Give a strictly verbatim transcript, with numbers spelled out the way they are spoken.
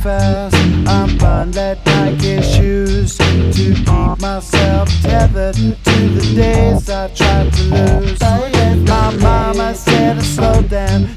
fast. I'm buying that Nike shoes to keep myself tethered to the days I tried to lose. My mama said to slow down,